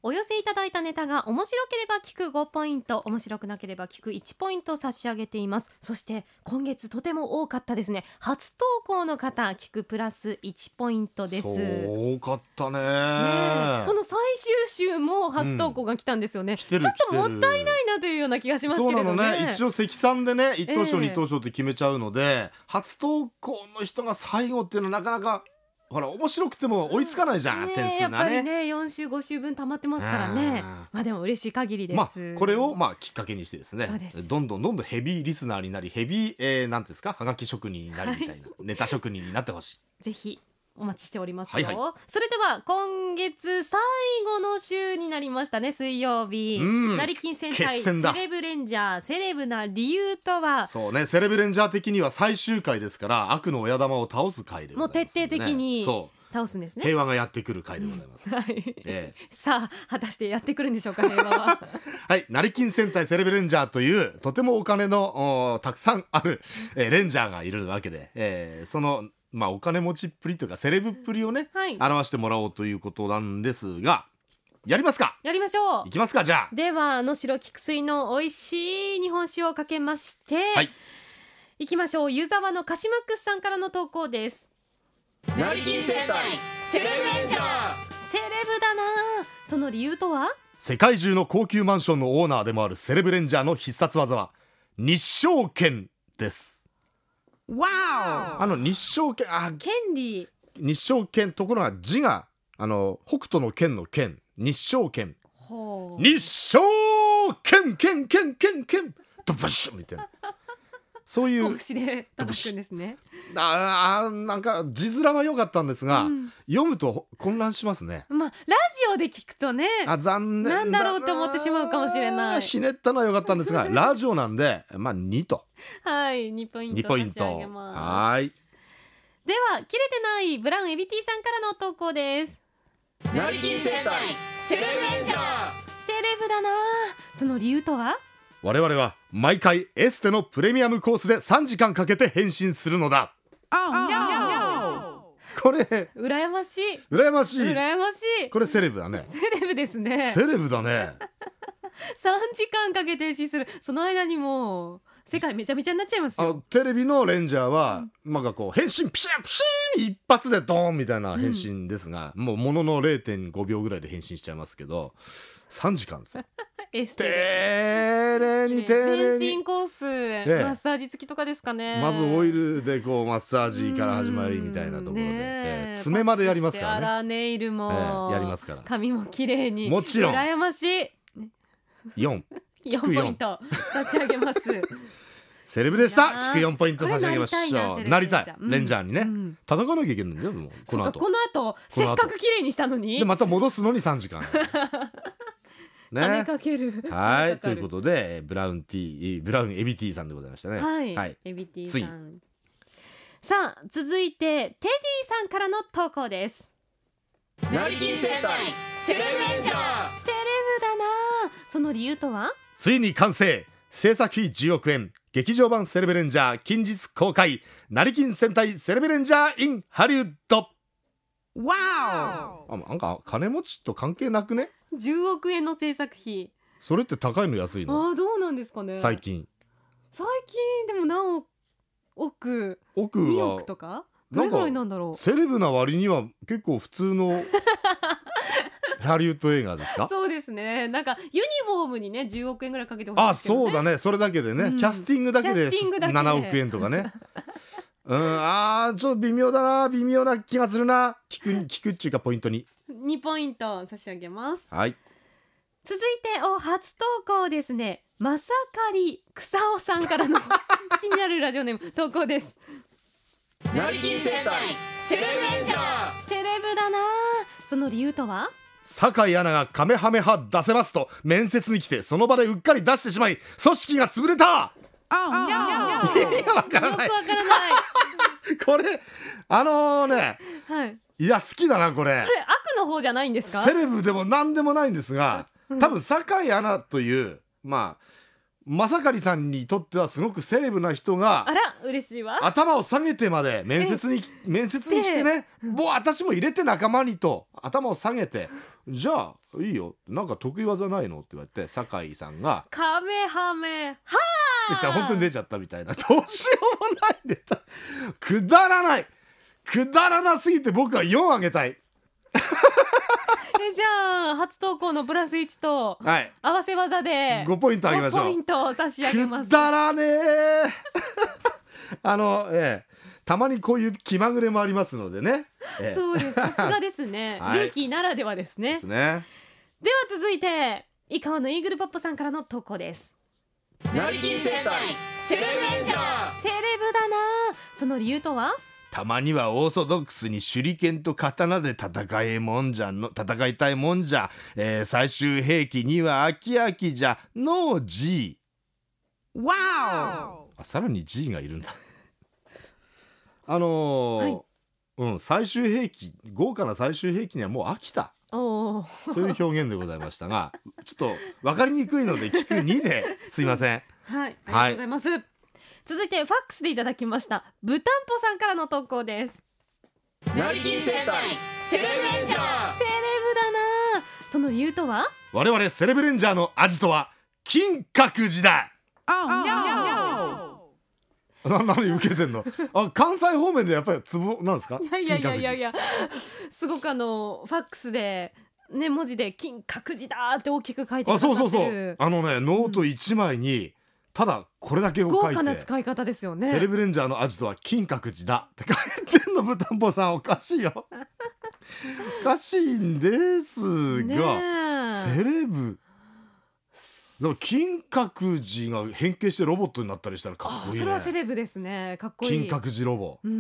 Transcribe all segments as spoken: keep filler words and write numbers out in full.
お寄せいただいたネタが面白ければ聞くごポイント、面白くなければ聞くいちポイント差し上げています。そして今月とても多かったですね、初投稿の方聞くプラスいちポイントです。 そう多かった ね, ねこの最終週も初投稿が来たんですよね、うん、ちょっともったいないなというような気がしますけれどね。 そうなのね、一応積算でねいち等賞、 えー、 に等賞って決めちゃうので、初投稿の人が最後っていうのはなかなかほら面白くても追いつかないじゃん、うん、点数がね。 やっぱりねよん週ご週分溜まってますからね。まあでも嬉しい限りです、 まあ、これをまあきっかけにしてですね、 そうです。 どんどんどんどんヘビーリスナーになりヘビー、えー、なんですかはがき職人になりみたいな、はい、ネタ職人になってほしい。 ぜひお待ちしておりますよ、 はいはい、 それでは今月最後の週になりましたね、水曜日。成金戦隊セレブレンジャー、セレブな理由とは。 そうね、セレブレンジャー的には最終回ですから悪の親玉を倒す回でございます、ね、 もう徹底的にそう倒すんですね。 平和がやってくる回でございます、 うんはいええ、 さあ果たしてやってくるんでしょうか平和ははい、成金戦隊セレブレンジャーというとてもお金のたくさんある、えー、レンジャーがいるわけで、えー、そのまあ、お金持ちっぷりというかセレブっぷりをね、はい、表してもらおうということなんですが、やりますか。 やりましょう。 いきますか。じゃあでは能代菊水の美味しい日本酒をかけまして、はい、いきましょう。湯沢のカシマックスさんからの投稿です。 成金戦隊セレブレンジャー、 セレブだな。その理由とは。 世界中の高級マンションのオーナーでもあるセレブレンジャーの必殺技は日照権です。 わあの日照権、あ権利、 日照権、ところが字があの北斗の剣の剣、日照権、日照権権権権権ドブッシュみたいなそういう拳で叩くんですね。 ああ、なんか字面は良かったんですが、うん、読むと混乱しますね。 まあラジオで聞くとね、 あ残念だな、 なんだろうって思ってしまうかもしれない。 ひねったのは良かったんですがラジオなんでまあにと、 はいにポイント差し上げます。 はい。 では切れてないブラウンエビティさんからの投稿です。 成金戦隊セレブレンジャー、 セレブだな。その理由とは。 我々は毎回エステのプレミアムコースでさんじかんかけて変身するのだ。これ羨ましい羨ましい羨ましい。 これセレブだね。 セレブですね。 セレブだねさんじかんかけて変身する。その間にもう世界めちゃめちゃになっちゃいますよ。 あテレビのレンジャーは、うん、なんかこう変身ピシャピシー一発でドーンみたいな変身ですが、うん、もうものの れいてんごびょうぐらいで変身しちゃいますけどさんじかんですエステ丁寧に丁寧に全身コース、ええ、マッサージ付きとかですかね。 まずオイルでこうマッサージから始まりみたいなところで、ええ、爪までやりますからね。 アラネイルも、 ええ、やりますから。 髪も綺麗に。 もちろん羨ましい。 よんよんポイント差し上げますセレブでした。聞くよんポイント差し上げましょう。なりたいレンジャーにね、うん、戦わなきゃいけないんだよ。もうこの後この後せっかく綺麗にしたのにでまた戻すのにさんじかんね、金かける。 はいということでブラウンティーブラウンエビティさんでございましたね。 はい、はい、エビティさん。さあ続いてテディさんからの投稿です。 成金戦隊セレブレンジャー、 セレブだな。その理由とは。 ついに完成、制作費じゅうおくえん劇場版セレブレンジャー近日公開、成金戦隊セレブレンジャー in ハリウッド。 わお、あ、なんか金持ちと関係なくね。 じゅうおくえんの制作費。 それって高いの安いの。 あ、どうなんですかね最近。 最近でも何億億はにおくとかどれぐらいなんだろう。 セレブな割には結構普通のハリウッド映画ですか。 そうですね。なんかユニフォームにねじゅうおくえんぐらいかけてほしいですけどね。 あ、そうだね。それだけでね、うん、キャスティングだけでななおくえんとかねうん、あーちょっと微妙だな、微妙な気がするな。聞く聞くっていうかポイントににポイント差し上げます。 はい。 続いてお初投稿ですね。まさかり草尾さんからの気になるラジオネーム投稿です。 成金戦隊セレブレンジャー、 セレブだな。その理由とは。 酒井アナがカメハメハ出せますと面接に来てその場でうっかり出してしまい組織が潰れた。 ああ、いやわからない。 よくわからないこれあのー、ね、 はい、 いや好きだなこれ。 これ悪の方じゃないんですか。 セレブでも何でもないんですが、多分酒井アナというまあまさかりさんにとってはすごくセレブな人があら嬉しいわ。 頭を下げてまで面接に面接に来てね、もう私も入れて仲間にと頭を下げて、じゃあいいよなんか得意技ないのって言われて、酒井さんがカメハメハーって言ったら本当に出ちゃったみたいな、どうしようもないネタくだらないくだらなすぎて僕はよんあげたい。 えじゃあ初投稿のプラスいちと合わせ技でごポイントあげましょう。 ごポイントを差し上げます。 くだらねえあの、ええ、たまにこういう気まぐれもありますのでね、ええ、 そうです、さすがですね、はい、ルーキーならではですね。 ですね。 では続いて井川のイーグルポップさんからの投稿です。 成金生態セレブレンジャー。 セレブだな。その理由とは？ たまにはオーソドックスに手裏剣と刀で戦いもんじゃの戦いたいもんじゃ、えー、最終兵器には飽き飽きじゃの G。 わお、さらに G がいるんだあのーはい、うん、最終兵器、豪華な最終兵器にはもう飽きた、 おそういう表現でございましたがちょっと分かりにくいので聞くにですいませんはい、ありがとうございます、はい。続いてファックスでいただきましたブタンポさんからの投稿です。 成金生態セレブレンジャー。 セレブだな。その理由とは？ 我々セレブレンジャーのアジトは金閣寺だ。な何受けてんのあ、関西方面でやっぱりツボなんですか？ いやいやいやいやいやすごくあのファックスでね文字で金閣寺だって大きく書いてくださってる。 あ、そうそうそう、あのねノートいちまいに、うん、ただこれだけを書いて、 豪華な使い方ですよね。 セレブレンジャーのアジトは金閣寺だって書いてんの。ブタンポさんおかしいよおかしいんですが、セレブだから金閣寺が変形してロボットになったりしたらかっこいいね。 それはセレブですね。かっこいい。 金閣寺ロボ、 うん、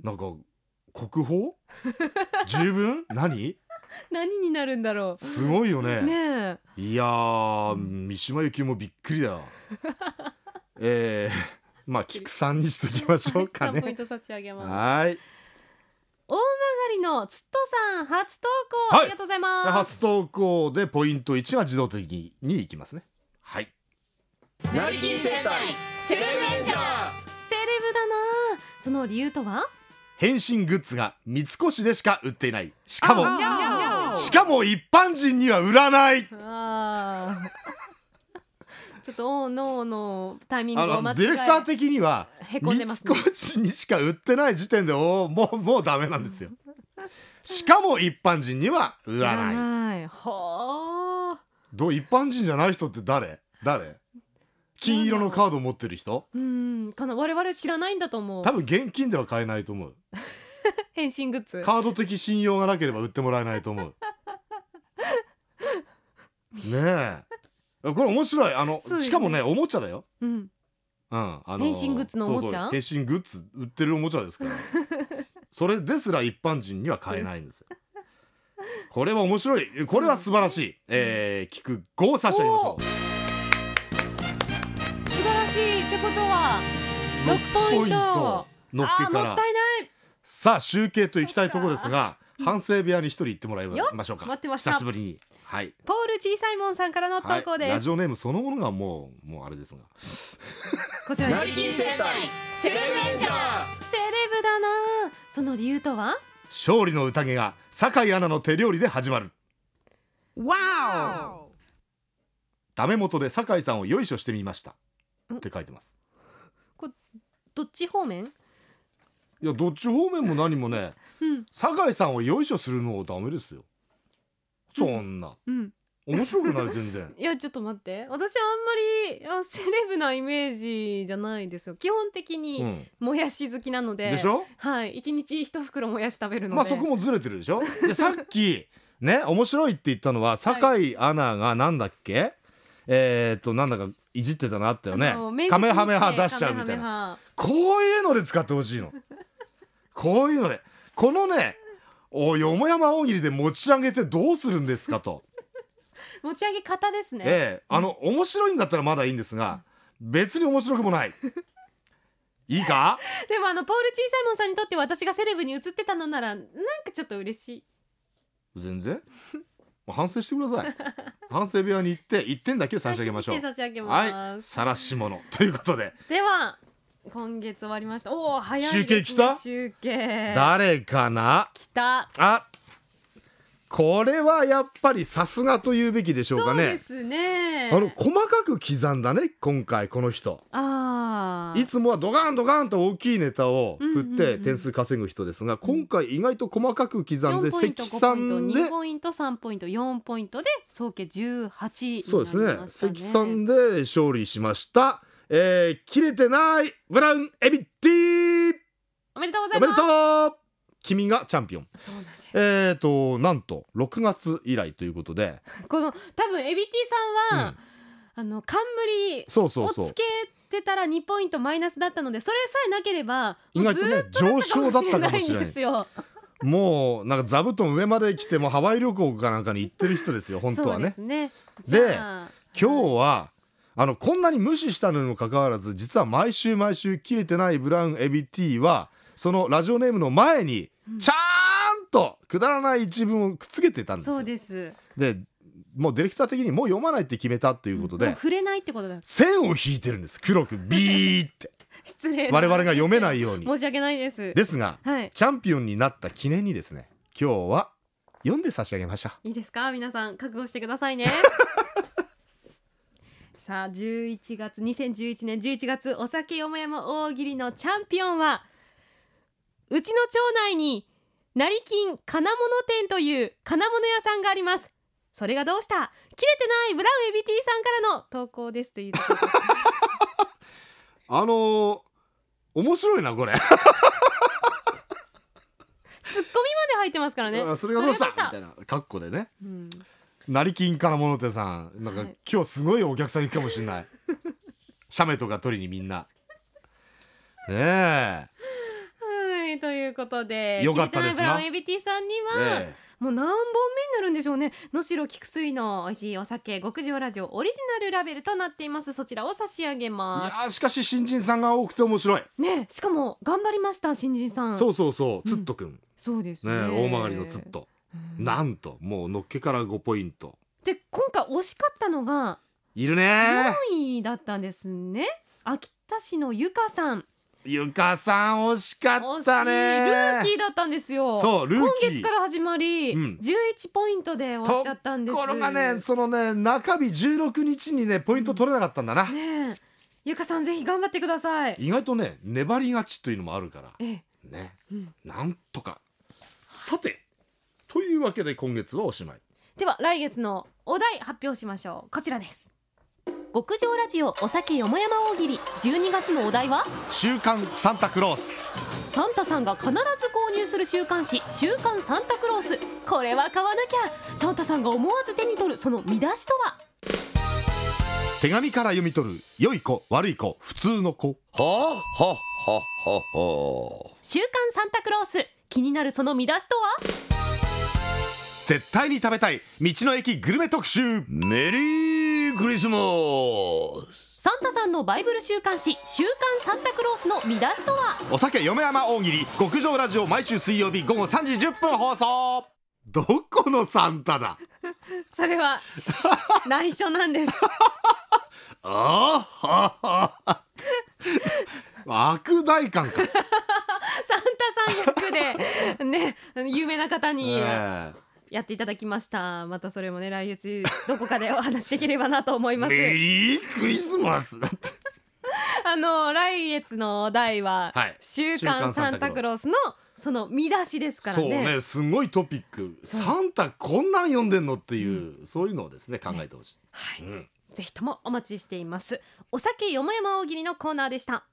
なんか国宝十分何何になるんだろう。 すごいよね。 ねえ、いやー、三島由紀夫もびっくりだえー、まあ菊さんにしときましょうかねポイント差し上げます。 はい。 大曲りのつっとさん初投稿、はい、ありがとうございます。 初投稿でポイントいちが自動的にいきますね。はい。 成金生態セレブレンジャー。セレブだな。その理由とは？ 変身グッズが三越でしか売っていない。しかもしかも一般人には売らない。あちょっとオーノーのタイミングを間違え、 ディレクター的にはへこんでますね。 三越にしか売ってない時点でおもうもうダメなんですよしかも一般人には売らない。売らない。はあ。どう一般人じゃない人って誰？誰？金色のカードを持ってる人？ うんかな。我々知らないんだと思う。 多分現金では買えないと思う変身グッズカード的信用がなければ売ってもらえないと思うねえ、これ面白い。あの、ね、しかもねおもちゃだよ。うん、うん、あの変身グッズのおもちゃ。 そうそう変身グッズ売ってるおもちゃですからそれですら一般人には買えないんですよこれは面白い。これは素晴らしい。えー、聞くごを差し上げましょう。 素晴らしいってことはろくポイントのっけから。 もったいない。 さあ集計といきたいところですが、反省部屋に一人行ってもらいましょうか。 待ってました。 久しぶりに。はい、 ポール小さいもんさんからの投稿です、 はい、ラジオネームそのものがもうもうあれですがこちら成金生態セレブレンジャー。 セレブだな。その理由とは？ 勝利の宴が酒井アナの手料理で始まる。 わお。 ダメ元で酒井さんをよいしょしてみましたって書いてます。 これどっち方面？ いやどっち方面も何もね、うん、酒井さんをよいしょするのはダメですよ。そんな、うん、面白くない全然いやちょっと待って、私あんまりあセレブなイメージじゃないですよ。基本的にもやし好きなので、 でしょ。 はい、一日一袋もやし食べるので、 まあそこもずれてるでしょでさっきね面白いって言ったのは酒井アナがなんだっけ、はい、えー、っとなんだかいじってたのあったよね。カメハメハ出しちゃうみたいな。こういうので使ってほしいのこういうので、このねおよもやま大喜利で持ち上げてどうするんですかと持ち上げ方ですね。 ええ、あの面白いんだったらまだいいんですが、別に面白くもないいいかでもあのポール小さいもんさんにとって私がセレブに映ってたのならなんかちょっと嬉しい。 全然反省してください反省部屋に行っていってんだけ差し上げましょう。 いってん差し上げます。 はい、晒し者ということで。 では今月終わりました。おお早いですね。 集計来た？ 集計誰かな？ 来た。 あ、これはやっぱりさすがと言うべきでしょうかね。 そうですね。 あの細かく刻んだね今回この人。 あいつもはドカンドカンと大きいネタを振っうんうんうんて点数稼ぐ人ですが、今回意外と細かく刻んでよんポイント、 積ごポイント、 算でにポイント、さんポイント、よんポイントで総計じゅうはちになりそうましたね。 ですね、積算で勝利しました。えー、切れてないブラウンエビティおめでとうござおめいます。 でとう。君がチャンピオン。 そうなんです。 えーとなんとろくがつ以来ということで、 この多分エビティさんは、 うんあの冠そうそうそうをつけてたらにポイントマイナスだったので、それさえなければ意外とねもうずっと上昇だったかもしれないんですよ。 もうなんか座布団上まで来てもハワイ旅行かなんかに行ってる人ですよ本当はね。 そうですね。 でじゃあ今日はあのこんなに無視したのにもかかわらず、実は毎週毎週切れてないブラウンエビティはそのラジオネームの前にちゃんとくだらない一文をくっつけてたんですよ。 そうです。 でもうディレクター的にもう読まないって決めたということで、 もう触れないってことだ。 線を引いてるんです、黒くビーって失礼な。 我々が読めないように。 申し訳ないです。 ですが、 はい。 チャンピオンになった記念にですね、今日は読んで差し上げましょう。 いいですか、皆さん覚悟してくださいね。さあじゅういちがつにせんじゅういちねんじゅういちがつお酒よもやま大喜利のチャンピオンは、うちの町内に成金金物店という金物屋さんがあります。それがどうした？切れてないブラウンエビティさんからの投稿ですというところです。 あのー、面白いなこれ。 ツッコミまで入ってますからね。 それがどうしたそれがみたいなカッコでね、 うん、 成金金物手さんなんか、 はい、 今日すごいお客さんいるかもしれない。写メとか取りにみんなねえ。 はい、ということでよかったですな。 切れてないブラウンエビティさんには、 ええ、 もう何本目になるんでしょうね。能代菊水の美味しいお酒極上ラジオオリジナルラベルとなっています。そちらを差し上げまいやしかし新人さんが多くて面白いね。しかも頑張りました新人さん。 そうそうそう、ツットくん、うん、 そうですね、 ね、大曲りのツット、うん、なんともうのっけからごポイントで、今回惜しかったのがいるね。 よんいだったんですね。秋田市のゆかさん。 ゆかさん惜しかったね。 ルーキーだったんですよ。 そうルーキー、 今月から始まり、うん、じゅういちポイントで終わっちゃったんです。 ところがね、そのね中日じゅうろくにちにねポイント取れなかったんだな、 うん、ねえ、ゆかさんぜひ頑張ってください。 意外とね粘りがちというのもあるから、 ええ、 ね、 うん、 なんとか。さてというわけで今月はおしまい。 では来月のお題発表しましょう。こちらです。極上ラジオお酒よもやま大喜利、じゅうにがつのお題は週刊サンタクロース。 サンタさんが必ず購入する週刊誌週刊サンタクロース。これは買わなきゃ。サンタさんが思わず手に取るその見出しとは。 手紙から読み取る良い子悪い子普通の子。 はあはあはあはあ。 週刊サンタクロース、気になるその見出しとは。 絶対に食べたい道の駅グルメ特集。 メリークリスマス。 サンタさんのバイブル週刊誌週刊サンタクロースの見出しとは。 お酒よもやま大喜利極上ラジオ毎週水曜日午後さんじじゅっぷん放送。どこのサンタだ。 それは内緒なんです。 あはは悪大官か。 サンタさん役でね有名な方に、えーやっていただきました。またそれもね来月どこかでお話できればなと思います。 メリークリスマスだってあの来月のお題は、はい、週刊サンタクロースのその見出しですからね。 そうね、すごいトピック。サンタこんなん読んでんのっていう、うん、そういうのをですね考えてほしい、 ね、はい、うん、ぜひともお待ちしています。お酒よもやま大喜利のコーナーでした。